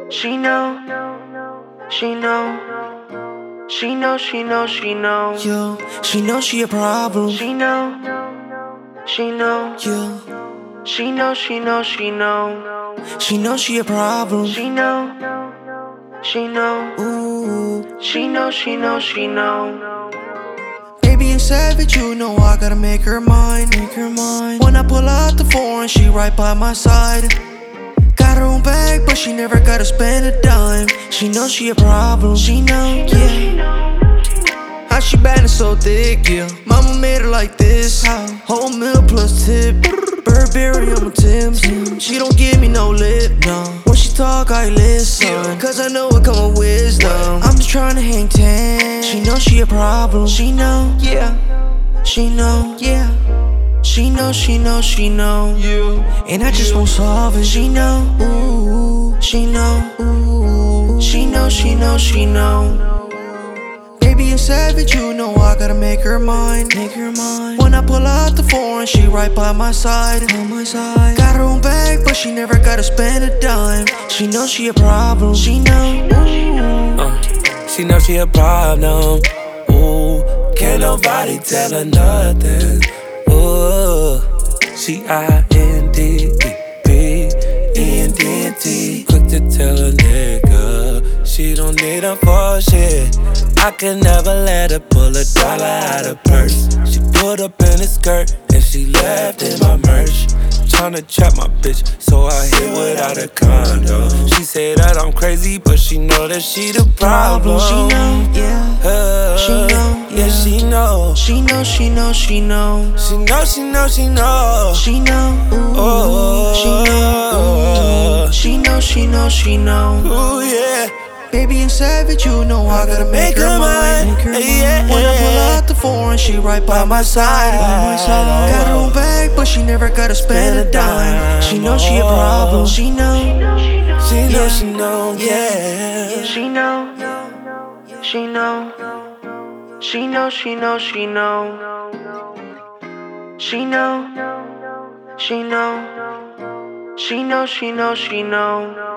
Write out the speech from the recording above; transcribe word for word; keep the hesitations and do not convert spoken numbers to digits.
She know, she know, she know, she know, she know. Yo, she know she a problem. She know, she know, Yo, she know, she know, she know. she know she a problem. She know, she know, Ooh, she know, she know, she know. baby and savage, you know I gotta make her mine, make her mine. When I pull out the foreign, she right by my side. Got her own bag, but she never gotta spend a dime. She know she a problem. She know, yeah. How she bad and so thick, yeah. Mama made her like this. How? Whole meal plus tip. Burberry on my Timbs. She don't give me no lip, no. When she talk, I listen. Cause I know it come with wisdom. I'm just tryna hang ten. She know she a problem. She know, yeah. She know, yeah. She know, she know, she know. You, And I just won't solve it. She know, ooh, she know, ooh, she know, she know, she know. Baby and savage, you know I gotta make her mine, make her mine. When I pull out the foreign, she right by my side, by my side. Got her own bag, but she never gotta spend a dime. She know she a problem. She know, ooh. Uh, she know she a problem. Ooh, can't nobody tell her nothing. Ooh, she I N D P E N D T. Quick to tell a nigga she don't need her for shit. I could never let her pull a dollar out of purse. She pulled up in a skirt and she left in my merch. Tryna trap my bitch, so I hit without a condo. She say that I'm crazy, but she know that she the problem. She know, yeah. Uh, She know, yeah, she know. She know, she know, she know. She know, she know, she know. She know, ooh, Oh, she know, ooh, she know, she know, she know. Ooh, yeah. Baby and savage, you know I gotta make, Make her her mine. mine. Make her mine. Yeah. When I pull out the foreign, she right by my side, by my side. Got her own bag, but she never gotta spend a dime. She know she a problem. She know, She know, yeah. she know, yeah. she know, she know, she know, she know, she know. She know, she know, she know, she know, she know.